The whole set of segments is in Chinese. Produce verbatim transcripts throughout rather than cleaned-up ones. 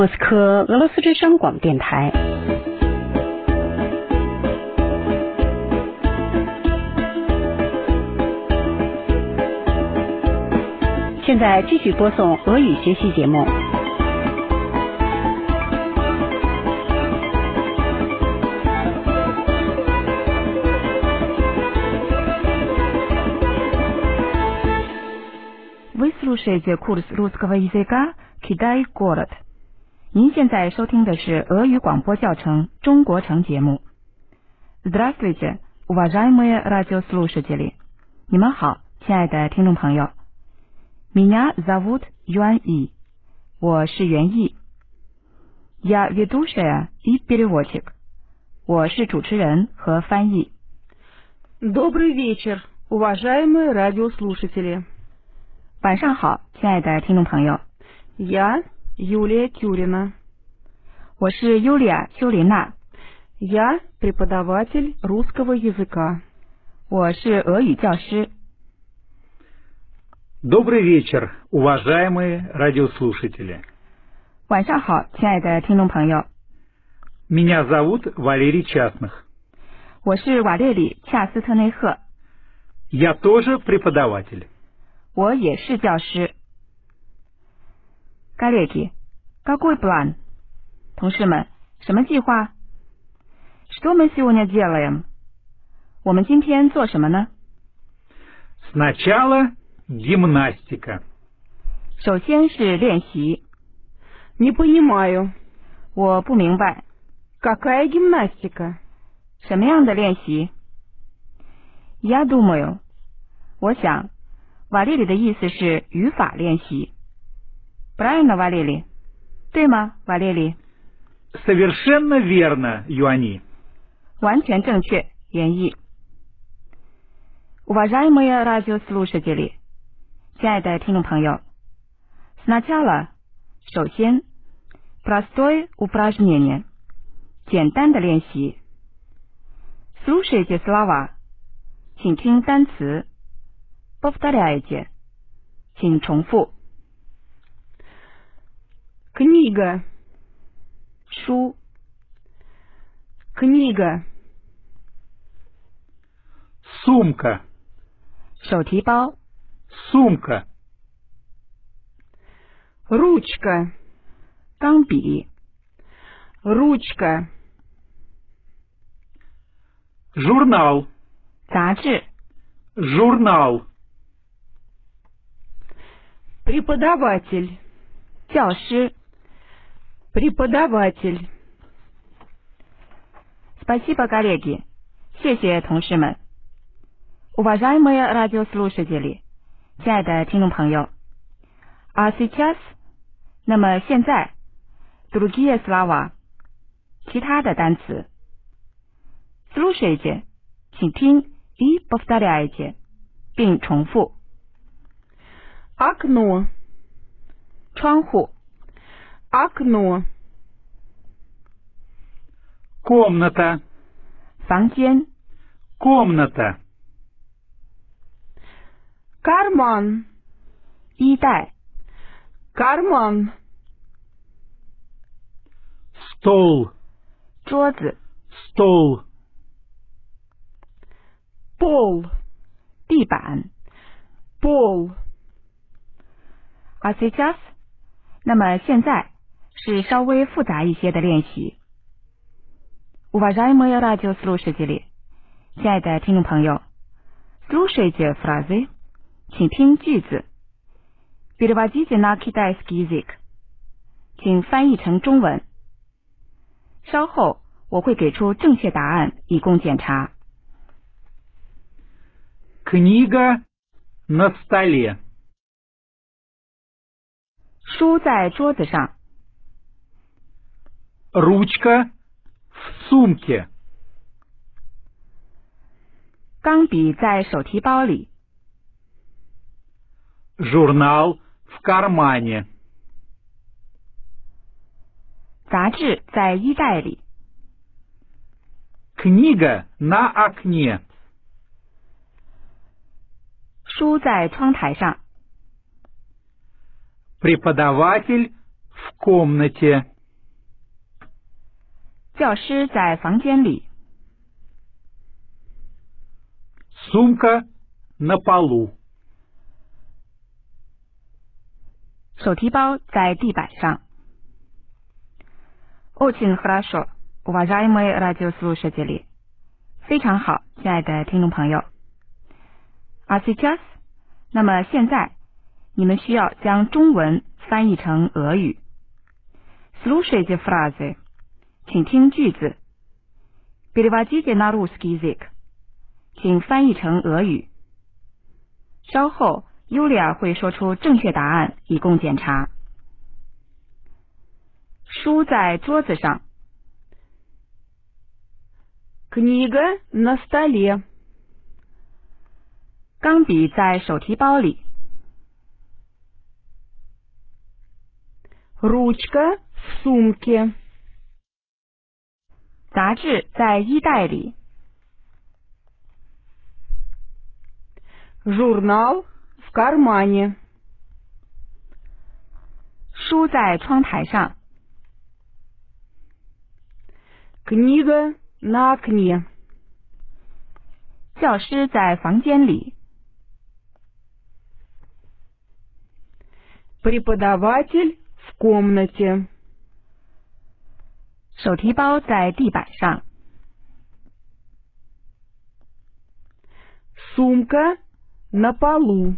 莫斯科俄罗斯之声广播电台。现在继续播送俄语学习节目。 Вы слушаете курс русского языка «Китай-город». 您现在收听的是俄语广播教程中国城节目。Здравствуйте, уважаемые радиослушатели. 你们好，亲爱的听众朋友。Меня зовут Юань И. 我是袁毅。Я ведущая и переводчик. 我是主持人和翻译。 Добрый вечер, уважаемые радиослушатели. 晚上好，亲爱的听众朋友。 Я Юлия Тюрина. 我是尤利亚·丘琳娜。 Я преподаватель русского языка. 我是俄语教师。 Добрый вечер, уважаемые радиослушатели. 晚上好，亲爱的听众朋友。 Меня зовут Валерий Частных. 我是瓦列里·恰斯特内赫。 Я тоже преподаватель. 我也是教师。Коллеги, какой план? 同事们，什么计划 ？Что мы сегодня делаем? 我们今天做什么呢 Сначала гимнастика. 首先是练习。 Не понимаю. 我不明白。 Какая гимнастика? 什么样的练习 Я думаю. 我想，瓦列里的意思是语法练习。Правильно, Валерий? 对吗，瓦列里 Совершенно верно, Юани. 完全正确，袁毅。Уважаемые радиослушатели. 亲爱的听众朋友 Сначала. 首先 Простое упражнение. 简单的练习 Слушайте слова. 请听单词 Повторяйте. 请重复。 Книга. 书 Книга. Сумка. 手提包 Сумка. Ручка. 钢笔 Ручка. Журнал. 杂志 Журнал. Преподаватель. 教师 Преподаватель. Спасибо, коллеги. 谢谢同事们。Уважаемые радиослушатели. 亲爱的听众朋友。А сейчас. 那么现在 Другие слова. 其他的单词 Слушайте. 请听 и повторяйте. 并重复。 Окно. 窗户 Окно. Комната. 房间 Комната. Карман. 衣袋 Карман. Стол. 桌子 Стол. Пол. 地板 Пол. А сейчас. 那么现在是稍微复杂一些的练习。Уважаемые радиослушатели. 亲爱的听众朋友 Слушайте фразы. 请听句子 Переводите на китайский язык. 请翻译成中文。稍后我会给出正确答案以供检查。 Книга на столе. 书在桌子上 Ручка в сумке. 钢笔在手提包里 Журнал в кармане. 杂志在衣袋里 Книга на окне. 书在窗台上 Преподаватель в комнате. 教师在房间里。 Сумка на полу. 手提包在地板上。Очень хорошо, уважаемые радиослушатели. 非常好，亲爱的听众朋友。А сейчас， 那么现在，你们需要将中文翻译成俄语。Слушайте фразы， 请听句子。Переводите на русский язык， 请翻译成俄语。稍后，尤利亚会说出正确答案，以供检查。书在桌子上。 Книга на столе. 钢笔在手提包里。 Ручка в сумке. 杂志在衣袋里。 Журнал в кармане. 书在窗台上。 Книга на окне. 教师在房间里。 Преподаватель в комнате. 手提包在地板上。 Сумка на полу.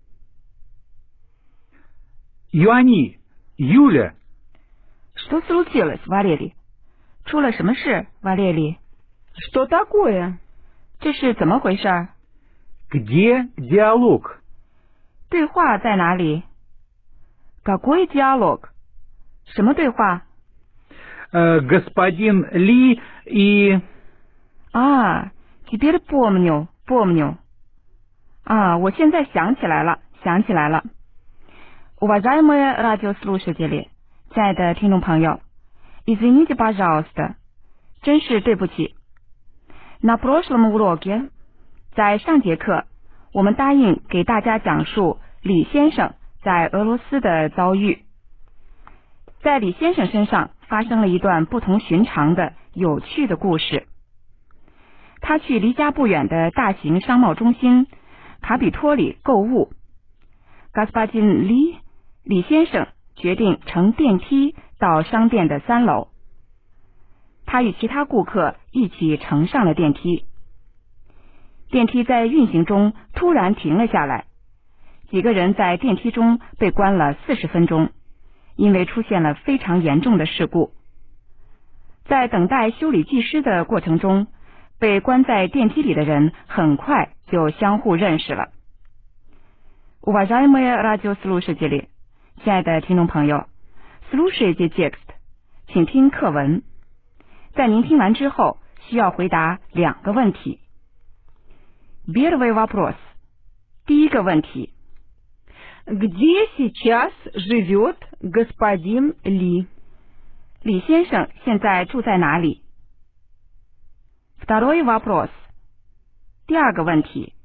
Юани, Юля, Что случилось, Валерий? 出了什么事，瓦列里？ Что такое? 这是怎么回事？ где диалог? 对话在哪里？ Какой диалог? 什么对话？ Э, господин Ли и... А, теперь помню, помню. 啊，我现在想起来了，想起来了。Уважаемые радиослушатели， 亲爱的听众朋友 ，Извините, пожалуйста， 真是对不起。На прошлом уроке， 在上节课，我们答应给大家讲述李先生在俄罗斯的遭遇。在李先生身上发生了一段不同寻常的有趣的故事。他去离家不远的大型商贸中心卡比托里购物。Господин Ли， 李先生决定乘电梯到商店的三楼。他与其他顾客一起乘上了电梯。电梯在运行中突然停了下来，几个人在电梯中被关了四十分钟，因为出现了非常严重的事故。在等待修理技师的过程中，被关在电梯里的人很快就相互认识了。Уважаемые радиослушатели， 亲爱的听众朋友 ，слушайте текст， 请听课文。在您听完之后，需要回答两个问题。Первый вопрос， 第一个问题 Где сейчас живет господин Ли? 李先生现在住在哪里？ Второй вопрос， 第二个问题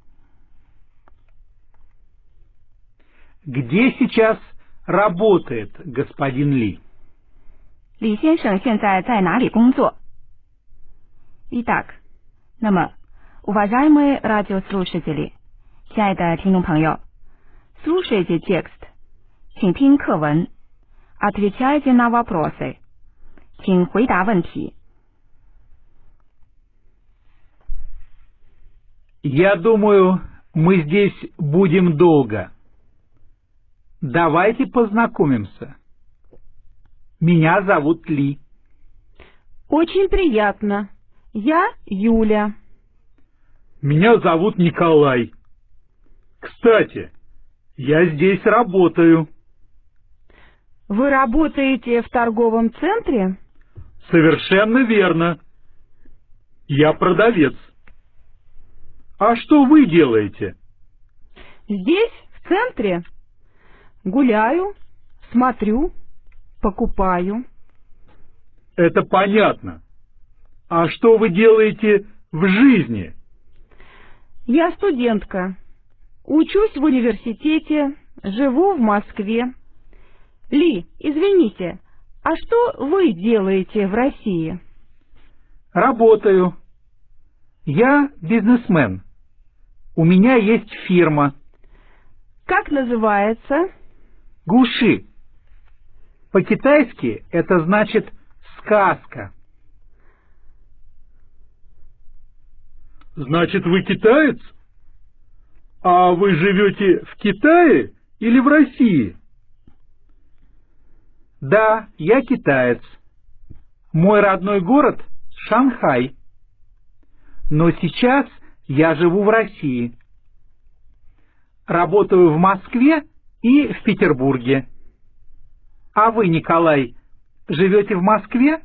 Где сейчас работает господин Ли? 李先生现在在哪里工作 ？Итак， 那么 уважаемые радиослушатели， 亲爱的听众朋友 ，слушайте текст， 请听课文 ，отвечайте на вопросы， 请回答问题。 Я думаю, мы здесь будем долго. Давайте познакомимся. Меня зовут Ли. Очень приятно. Я Юля. Меня зовут Николай. Кстати, я здесь работаю. Вы работаете в торговом центре? Совершенно верно. Я продавец. А что вы делаете? Здесь, в центре, гуляю, смотрю, покупаю. Это понятно. А что вы делаете в жизни? Я студентка. Учусь в университете, живу в Москве. Ли, извините, а что вы делаете в России? Работаю. Я бизнесмен. У меня есть фирма. Как называется? Гуши. По-китайски это значит сказка. Значит, вы китаец? А вы живете в Китае или в России? Да, я китаец. Мой родной город — Шанхай. Но сейчас я живу в России. Работаю в Москве и в Петербурге. А вы, Николай, живете в Москве?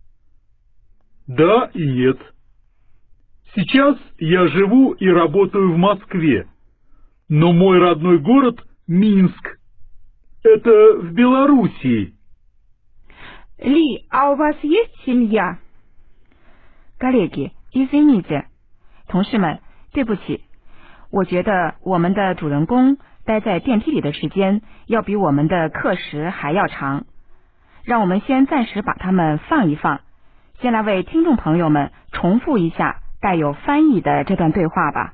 Да и нет. Сейчас я живу и работаю в Москве. Но мой родной город — Минск. Это в Белоруссии. Ли, а у вас есть семья? Коллеги, извините，同事们，对不起，我觉得我们的主人公待在电梯里的时间要比我们的课时还要长。让我们先暂时把它们放一放，先来为听众朋友们重复一下带有翻译的这段对话吧。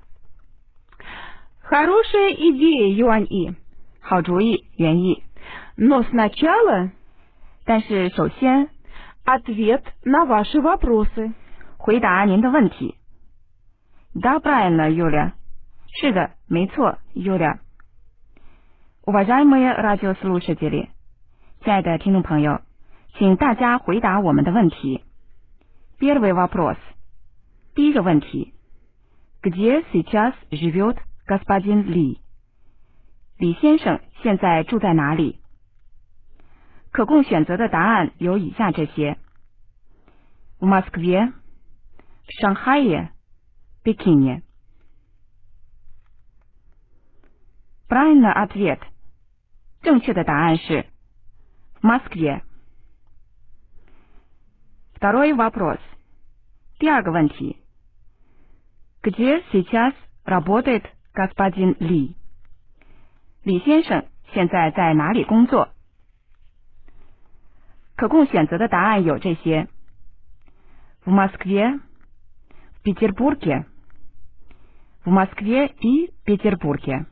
Хорошая идея, Юань И. 好主意，袁毅。 Но сначала 但是首先 ответ на ваши вопросы. 回答您的问题。Да, правильно, Юля. 是的，没错 ，Юля. Уважаемые радиослушатели， 亲爱的听众朋友，请大家回答我们的问题。Первый вопрос， 第一个问题 ，Где сейчас живет господин Ли？ 李先生现在住在哪里？可供选择的答案有以下这些：В Москве, в Шанхае, Пекине. Правильный ответ， 正确的答案是 в Москве。Второй вопрос， 第二个问题 Где сейчас работает господин Ли？ 李先生现在在哪里工作？可供选择的答案有这些 В Москве, в Петербурге, в Москве и Петербурге.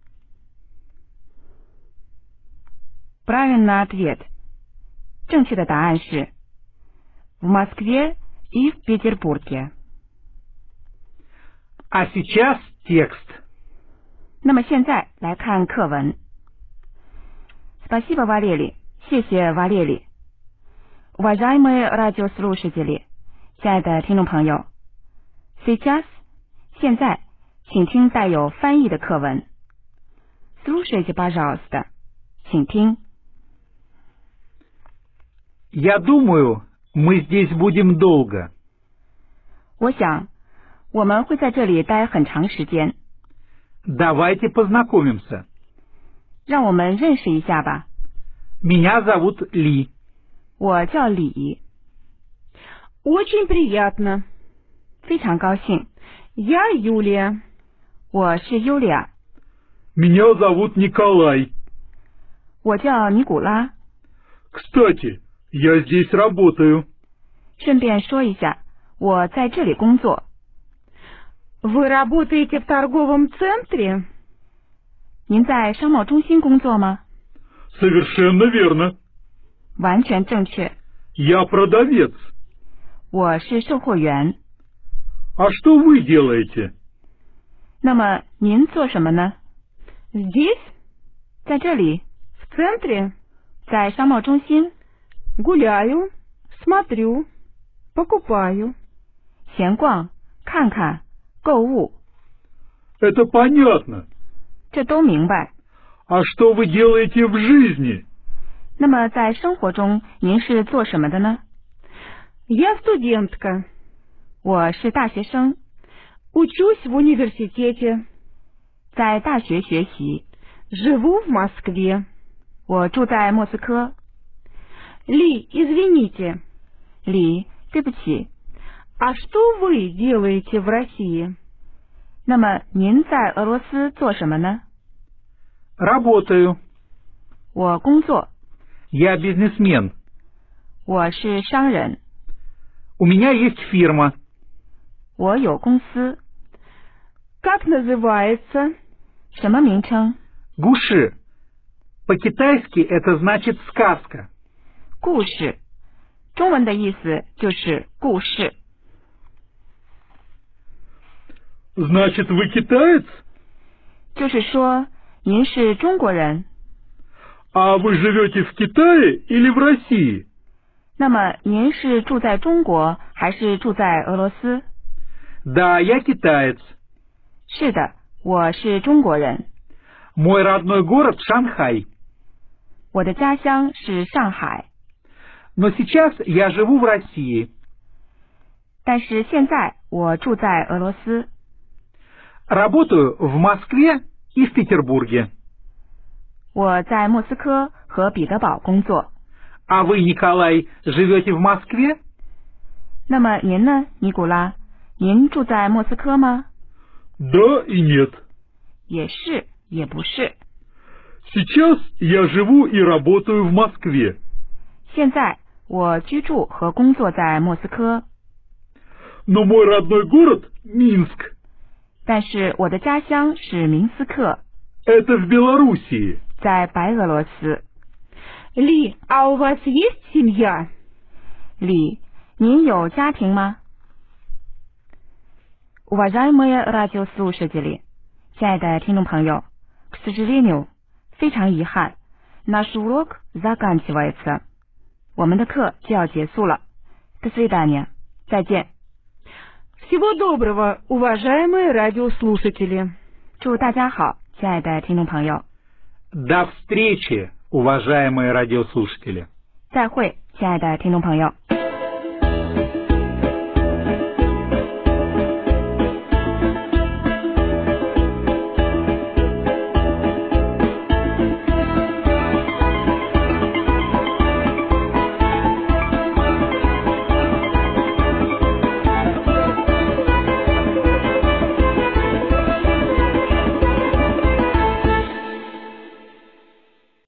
Правильный ответ， 正确的答案是 В Москве и в Петербурге. А сейчас текст. 那么现在来看课文。Спасибо, Валерий， 谢谢瓦列里。Уважаемые радиослушатели， 亲爱的听众朋友 ，Сейчас， 现在，请听带有翻译的课文。Слушайте, пожалуйста， 请听。 Я думаю, мы здесь будем долго. 我想，我们会在这里待很长时间。 Давайте познакомимся. 让我们认识一下吧。 Меня зовут Ли. 我叫李。 Очень приятно. 非常高兴。 Я Юлия. 我是尤利亚。 Меня зовут Николай. 我叫尼古拉。 Кстати, я здесь работаю. 顺便说一下，我在这里工作。 Вы работаете в торговом центре? 您在商贸中心工作吗？ Совершенно верно. 完全正确。 Я продавец. 我是售货员。 А что вы делаете? 那么您做什么呢？ Здесь? 在这里， В центре? 在商贸中心 Гуляю, смотрю, покупаю. 闲逛、看看、购物， Это понятно. 这都明白。 А что вы делаете в жизни? 那么在生活中您是做什么的呢？ Я студентка. 我是大学生， Учусь в университете. 在大学学习。 Живу в Москве. 我住在莫斯科。 Ли, извините. 李，对不起。 А что вы делаете в России? 那么您在俄罗斯做什么呢？ Работаю. 我工作。 Я бизнесмен. 我是商人。 У меня есть фирма. 我有公司。 Как называется? 什么名称？ Гуши. По-китайски это значит сказка. 故事。中文的意思就是故事。 Значит, вы китаец? 就是说，您是中国人。 А вы живете в Китае или в России? 那么您是住在中国还是住在俄罗斯？ Да, я китаец. 是的，我是中国人。 Мой родной город Шанхай. 我的家乡是上海， Но сейчас я живу в России. 但是现在我住在俄罗斯， Работаю в Москве и в Петербурге. 我在莫斯科和彼得堡工作。 А вы, Николай, живете в Москве? 那么您呢，尼古拉？您住在莫斯科吗？ Да и нет. 也是，也不是。 Сейчас я живу и работаю в Москве. 现在我居住和工作在莫斯科， Но мой родной город Минск. 但是我的家乡是明斯克， Это в Белоруссии. 在白俄罗斯。 Ли, а у вас есть семья? 李，您有家庭吗？ Уважаемые радиослушатели， 亲爱的听众朋友 к сожалению， 非常遗憾 наш урок заканчивается， 我们的课就要结束了。До свидания， 再见。 Всего доброго, уважаемые радиослушатели. 祝大家好，亲爱的听众朋友。 До встречи, уважаемые радиослушатели. 再会，亲爱的听众朋友。